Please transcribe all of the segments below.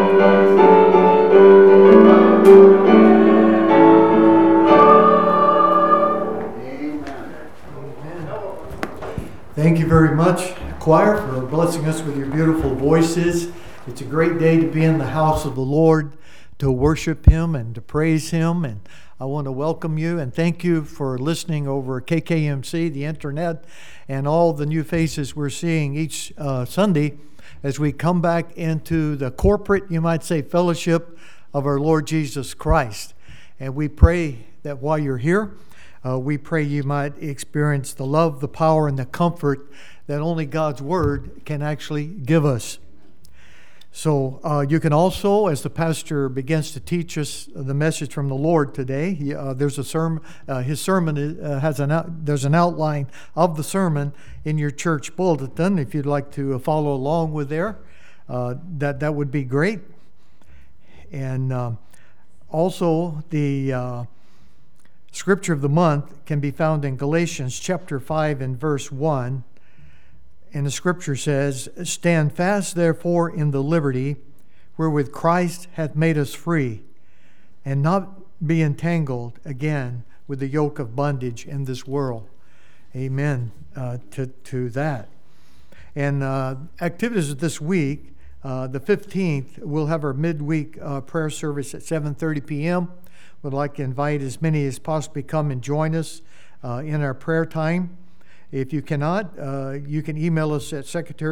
Thank you very much, choir, for blessing us with your beautiful voices. It's a great day to be in the house of the Lord, to worship Him and to praise Him. And I want to welcome you and thank you for listening over KKMC, the internet, and all the new faces we're seeing each Sunday as we come back into the corporate, you might say, fellowship of our Lord Jesus Christ. And we pray that while you're here, we pray you might experience the love, the power, and the comfort that only God's Word can actually give us. So you can also, as the pastor begins to teach us the message from the Lord today, there's a sermon. His sermon there's an outline of the sermon in your church bulletin. If you'd like to follow along with there, that would be great. And also the Scripture of the month can be found in Galatians chapter 5 and verse 1. And the Scripture says, "Stand fast therefore in the liberty wherewith Christ hath made us free, and not be entangled again with the yoke of bondage in this world." Amen to that. And activities this week, the 15th, we'll have our midweek prayer service at 7:30 p.m. We'd like to invite as many as possibly come and join us in our prayer time. If you cannot, you can email us at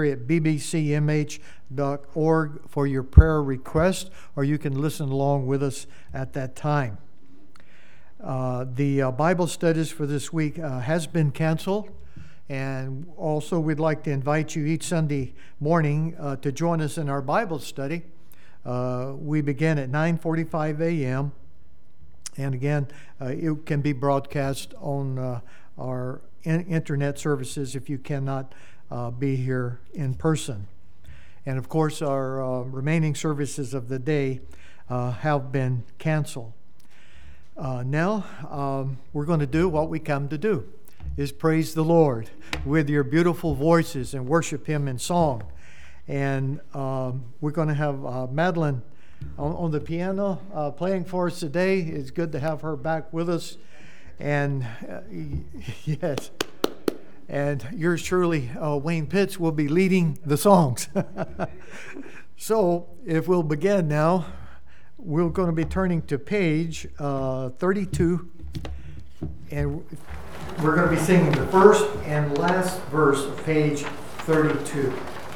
secretary@bbcmh.org for your prayer request, or you can listen along with us at that time. The Bible studies for this week has been canceled, and also we'd like to invite you each Sunday morning to join us in our Bible study. We begin at 9:45 a.m., and again, it can be broadcast on our internet services if you cannot be here in person. And of course, our remaining services of the day have been canceled. Now, we're going to do what we come to do, is praise the Lord with your beautiful voices and worship Him in song. And we're going to have Madeline on the piano playing for us today. It's good to have her back with us. And yes, and yours truly, Wayne Pitts, will be leading the songs. So if we'll begin now, we're going to be turning to page 32, and we're going to be singing the first and last verse of page 32.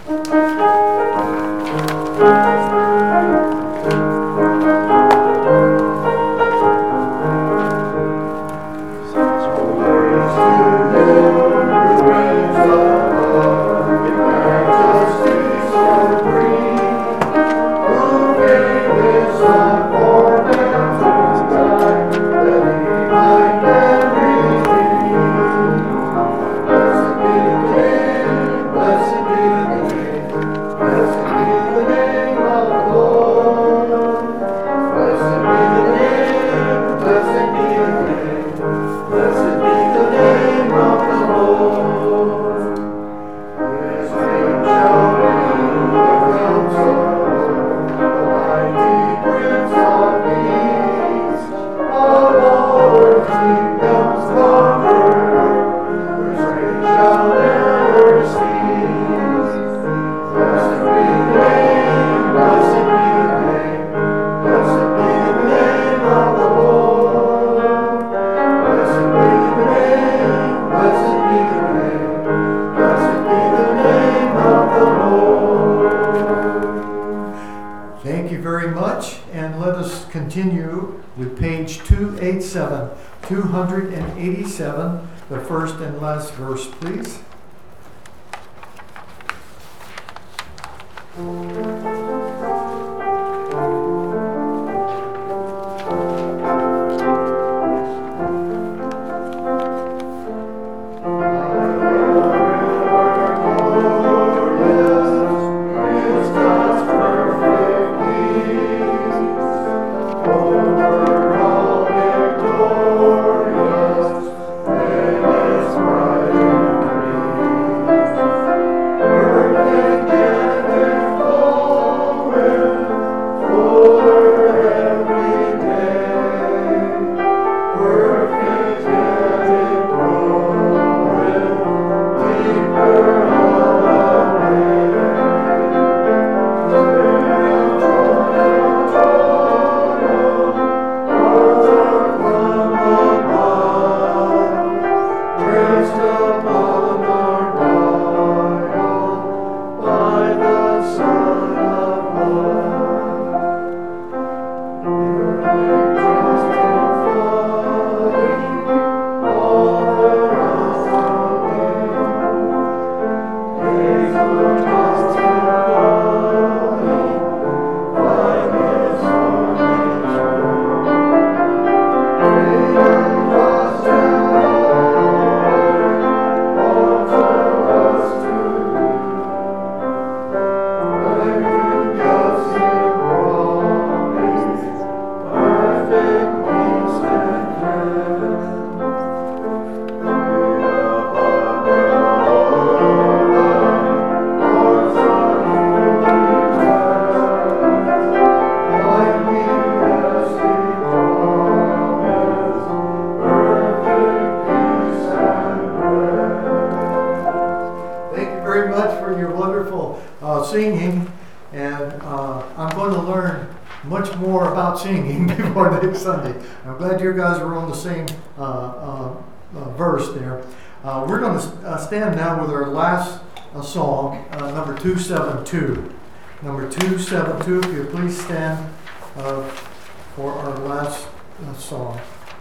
Continue with page 287, the first and last verse, please. Together singing, and I'm going to learn much more about singing before next Sunday. I'm glad you guys are on the same verse there. We're going to stand now with our last song, number 272. Number 272, if you please stand for our last song.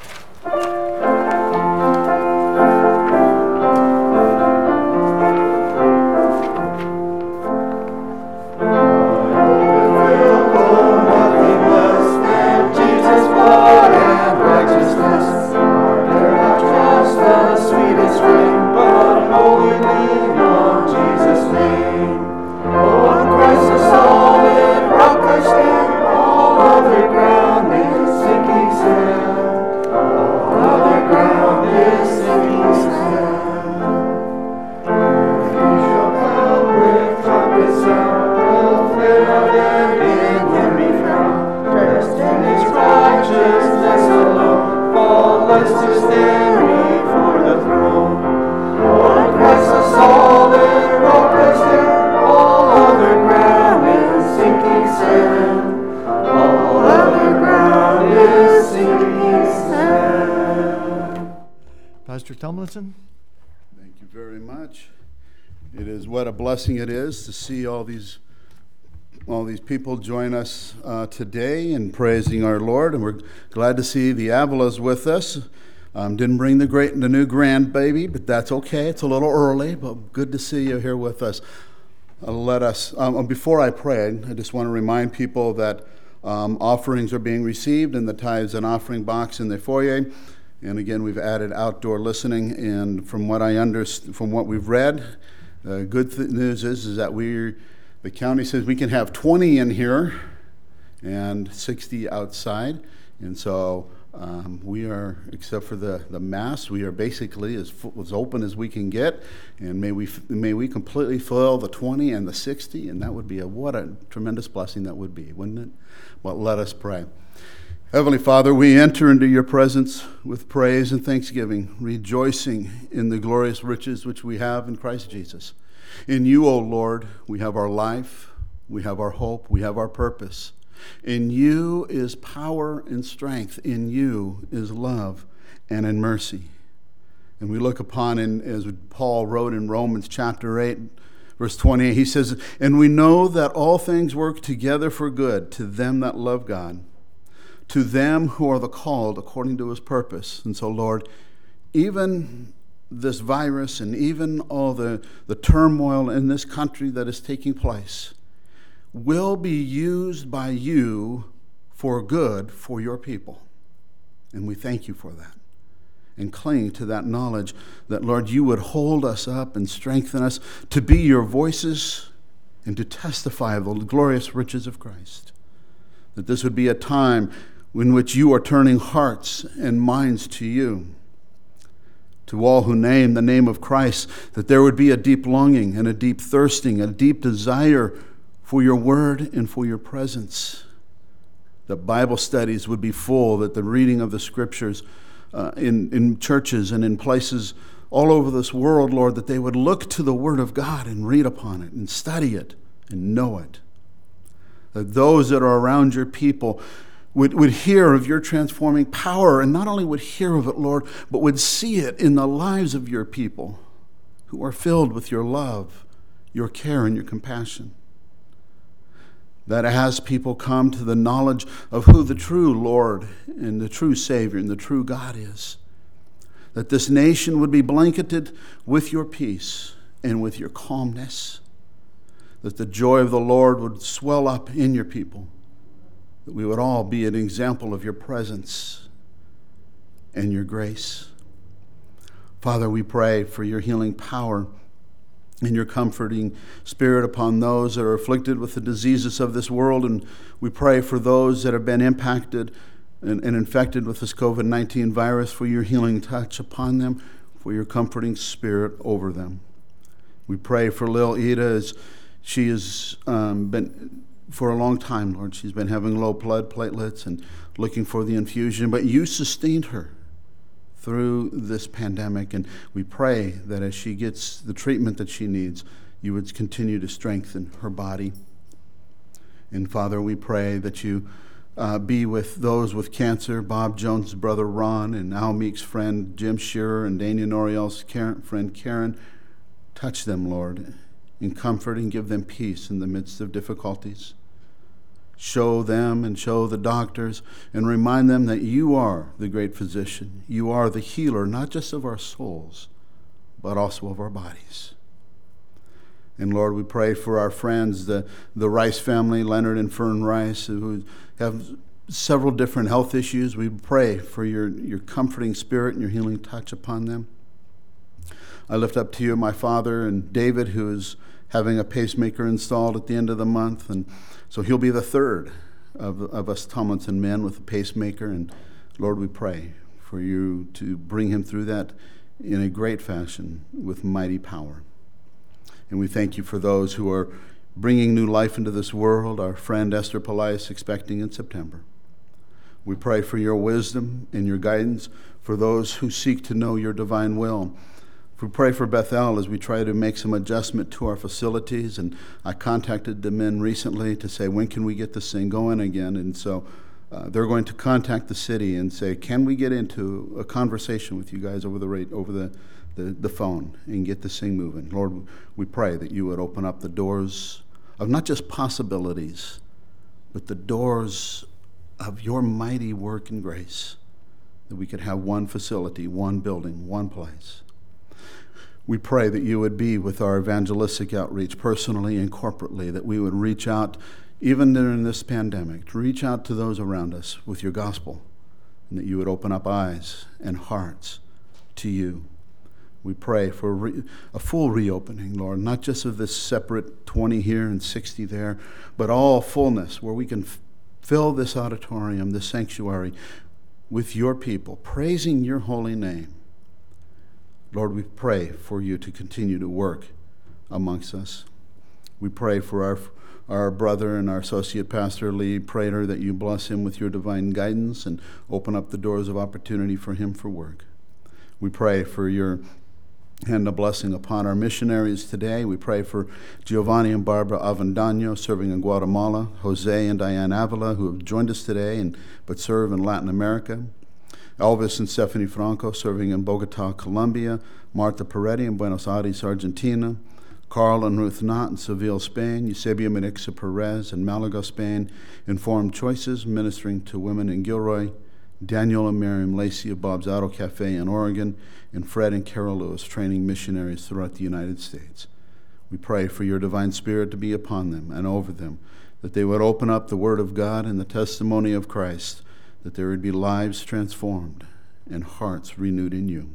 Pastor Tomlinson. Thank you very much. It is what a blessing it is to see all these people join us today in praising our Lord, and we're glad to see the Avilas with us. Didn't bring the new grandbaby, but that's okay. It's a little early, but good to see you here with us. Before I pray, I just want to remind people that offerings are being received in the tithes and offering box in the foyer. And again, we've added outdoor listening, and from what from what we've read, good news is that the county says we can have 20 in here and 60 outside, and so we are, except for the mass, we are basically as open as we can get, and may we completely fill the 20 and the 60, and that would be what a tremendous blessing that would be, wouldn't it? Well, let us pray. Heavenly Father, we enter into your presence with praise and thanksgiving, rejoicing in the glorious riches which we have in Christ Jesus. In you, O Lord, we have our life, we have our hope, we have our purpose. In you is power and strength. In you is love and in mercy. And we look upon, as Paul wrote in Romans chapter 8, verse 28, he says, "And we know that all things work together for good to them that love God, to them who are the called according to his purpose." And so, Lord, even this virus and even all the turmoil in this country that is taking place will be used by you for good for your people. And we thank you for that. And cling to that knowledge that, Lord, you would hold us up and strengthen us to be your voices and to testify of the glorious riches of Christ. That this would be a time in which you are turning hearts and minds to you. To all who name the name of Christ, that there would be a deep longing and a deep thirsting, a deep desire for your word and for your presence. That Bible studies would be full, that the reading of the scriptures in churches and in places all over this world, Lord, that they would look to the word of God and read upon it and study it and know it. That those that are around your people would hear of your transforming power, and not only would hear of it, Lord, but would see it in the lives of your people who are filled with your love, your care, and your compassion. That as people come to the knowledge of who the true Lord and the true Savior and the true God is, that this nation would be blanketed with your peace and with your calmness, that the joy of the Lord would swell up in your people, that we would all be an example of your presence and your grace. Father, we pray for your healing power and your comforting spirit upon those that are afflicted with the diseases of this world, and we pray for those that have been impacted and infected with this COVID-19 virus, for your healing touch upon them, for your comforting spirit over them. We pray for Lil Ida as she has been, for a long time, Lord, she's been having low blood platelets and looking for the infusion, but you sustained her through this pandemic, and we pray that as she gets the treatment that she needs, you would continue to strengthen her body. And Father, we pray that you be with those with cancer, Bob Jones' brother Ron, and Al Meek's friend Jim Shearer, and Daniel Noriel's friend Karen. Touch them, Lord, in comfort and give them peace in the midst of difficulties. Show them and show the doctors and remind them that you are the great physician. You are the healer, not just of our souls, but also of our bodies. And Lord, we pray for our friends, the Rice family, Leonard and Fern Rice, who have several different health issues. We pray for your comforting spirit and your healing touch upon them. I lift up to you my father and David, who is having a pacemaker installed at the end of the month. And so he'll be the third of us Tomlinson men with a pacemaker. And Lord, we pray for you to bring him through that in a great fashion with mighty power. And we thank you for those who are bringing new life into this world. Our friend Esther Pelias expecting in September. We pray for your wisdom and your guidance for those who seek to know your divine will. We pray for Bethel as we try to make some adjustment to our facilities. And I contacted the men recently to say, when can we get this thing going again? And so they're going to contact the city and say, can we get into a conversation with you guys over the phone and get this thing moving? Lord, we pray that you would open up the doors of not just possibilities, but the doors of your mighty work and grace, that we could have one facility, one building, one place. We pray that you would be with our evangelistic outreach personally and corporately, that we would reach out, even during this pandemic, to reach out to those around us with your gospel, and that you would open up eyes and hearts to you. We pray for a full reopening, Lord, not just of this separate 20 here and 60 there, but all fullness, where we can fill this auditorium, this sanctuary, with your people, praising your holy name. Lord, we pray for you to continue to work amongst us. We pray for our brother and our associate pastor, Lee Prater, that you bless him with your divine guidance and open up the doors of opportunity for him for work. We pray for your hand of blessing upon our missionaries today. We pray for Giovanni and Barbara Avendano serving in Guatemala, Jose and Diane Avila, who have joined us today but serve in Latin America, Elvis and Stephanie Franco serving in Bogota, Colombia, Marta Peretti in Buenos Aires, Argentina, Carl and Ruth Knott in Seville, Spain, Eusebia Menixa Perez in Malaga, Spain, Informed Choices ministering to women in Gilroy, Daniel and Miriam Lacey of Bob's Auto Cafe in Oregon, and Fred and Carol Lewis training missionaries throughout the United States. We pray for your divine spirit to be upon them and over them, that they would open up the Word of God and the testimony of Christ, that there would be lives transformed and hearts renewed in you.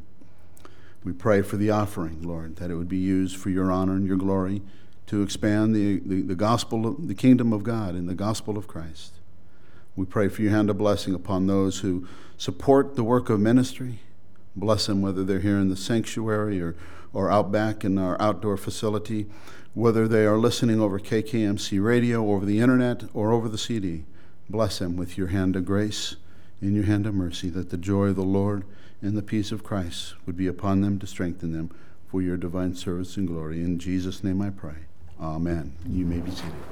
We pray for the offering, Lord, that it would be used for your honor and your glory to expand the gospel, the kingdom of God and the gospel of Christ. We pray for your hand of blessing upon those who support the work of ministry. Bless them, whether they're here in the sanctuary or out back in our outdoor facility, whether they are listening over KKMC radio, over the internet, or over the CD. Bless them with your hand of grace and your hand of mercy, that the joy of the Lord and the peace of Christ would be upon them to strengthen them for your divine service and glory. In Jesus' name I pray. Amen. You may be seated.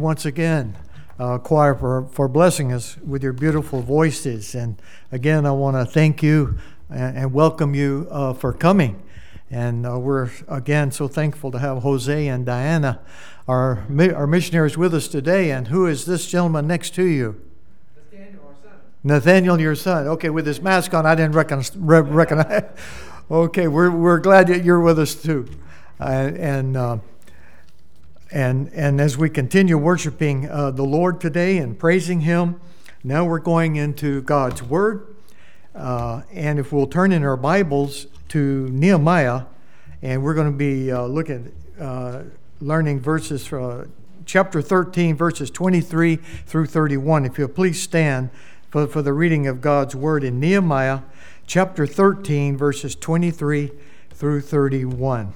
once again, choir, for blessing us with your beautiful voices. And again, I want to thank you and welcome you for coming. And we're, again, so thankful to have Jose and Diana, our missionaries, with us today. And who is this gentleman next to you? Nathaniel, our son. Nathaniel, your son. Okay, with his mask on, I didn't recognize. Okay, we're glad that you're with us too. And as we continue worshiping the Lord today and praising Him, now we're going into God's Word. And if we'll turn in our Bibles to Nehemiah, and we're going to be learning verses from chapter 13, verses 23 through 31. If you'll please stand for the reading of God's Word in Nehemiah chapter 13, verses 23 through 31.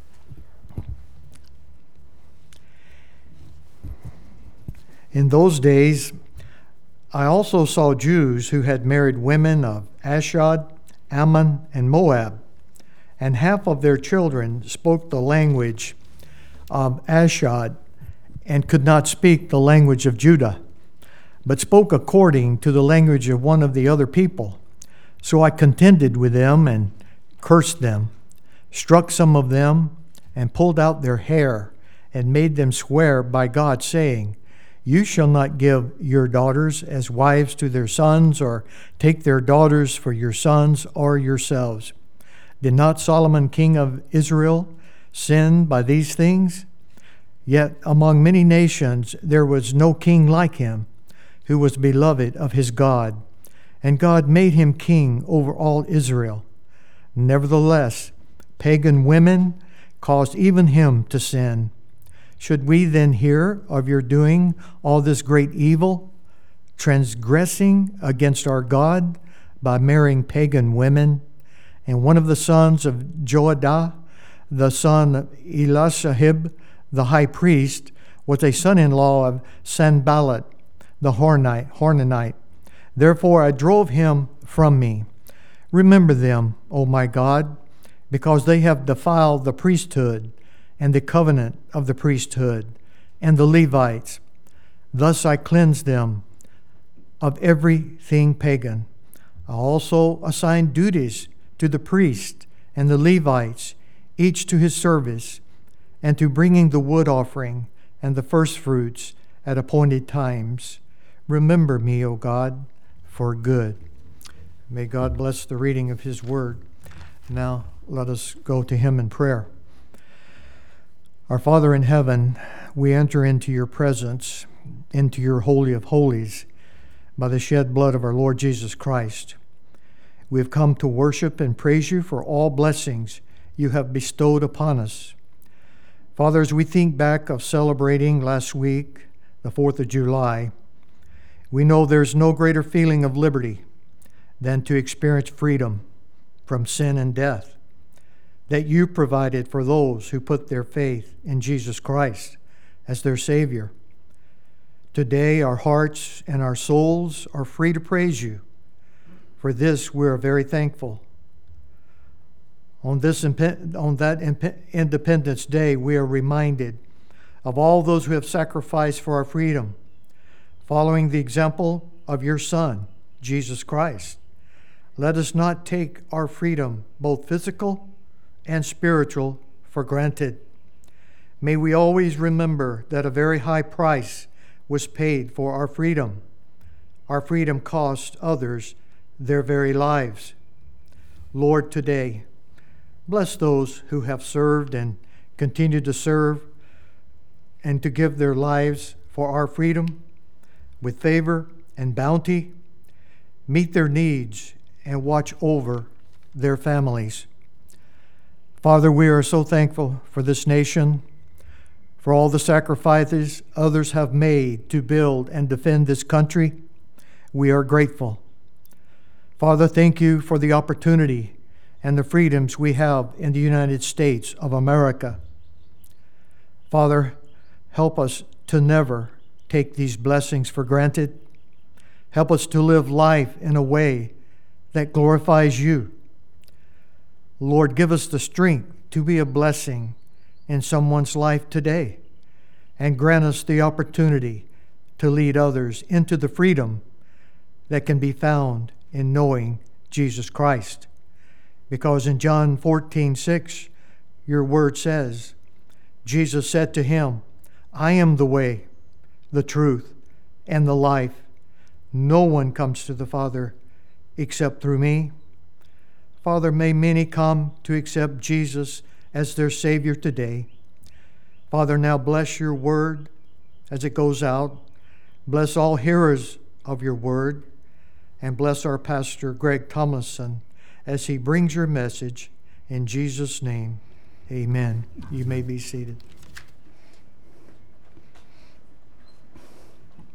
In those days, I also saw Jews who had married women of Ashdod, Ammon, and Moab, and half of their children spoke the language of Ashdod and could not speak the language of Judah, but spoke according to the language of one of the other people. So I contended with them and cursed them, struck some of them, and pulled out their hair, and made them swear by God, saying, "You shall not give your daughters as wives to their sons, or take their daughters for your sons or yourselves. Did not Solomon king of Israel sin by these things? Yet among many nations there was no king like him, who was beloved of his God, and God made him king over all Israel. Nevertheless, pagan women caused even him to sin. Should we then hear of your doing all this great evil, transgressing against our God by marrying pagan women?" And one of the sons of Joadah, the son of Eliashib, the high priest, was a son-in-law of Sanballat, the Horonite. Therefore I drove him from me. Remember them, O my God, because they have defiled the priesthood and the covenant of the priesthood and the Levites. Thus I cleansed them of everything pagan. I also assigned duties to the priest and the Levites, each to his service, and to bringing the wood offering and the first fruits at appointed times. Remember me, O God, for good. May God bless the reading of His word. Now let us go to Him in prayer. Our Father in heaven, we enter into your presence, into your Holy of Holies, by the shed blood of our Lord Jesus Christ. We have come to worship and praise you for all blessings you have bestowed upon us. Father, as we think back of celebrating last week, the 4th of July, we know there's no greater feeling of liberty than to experience freedom from sin and death that you provided for those who put their faith in Jesus Christ as their Savior. Today, our hearts and our souls are free to praise you. For this, we are very thankful. On that Independence Day, we are reminded of all those who have sacrificed for our freedom, following the example of your Son, Jesus Christ. Let us not take our freedom, both physical and spiritual, for granted. May we always remember that a very high price was paid for our freedom. Our freedom cost others their very lives. Lord, today, bless those who have served and continue to serve and to give their lives for our freedom with favor and bounty. Meet their needs and watch over their families. Father, we are so thankful for this nation, for all the sacrifices others have made to build and defend this country. We are grateful. Father, thank you for the opportunity and the freedoms we have in the United States of America. Father, help us to never take these blessings for granted. Help us to live life in a way that glorifies you. Lord, give us the strength to be a blessing in someone's life today. and grant us the opportunity to lead others into the freedom that can be found in knowing Jesus Christ. Because in John 14:6, your word says, Jesus said to him, I am the way, the truth, and the life. No one comes to the Father except through me. Father, may many come to accept Jesus as their Savior today. Father, now bless your word as it goes out. Bless all hearers of your word, and bless our pastor, Greg Tomlinson, as he brings your message. In Jesus' name, amen. You may be seated.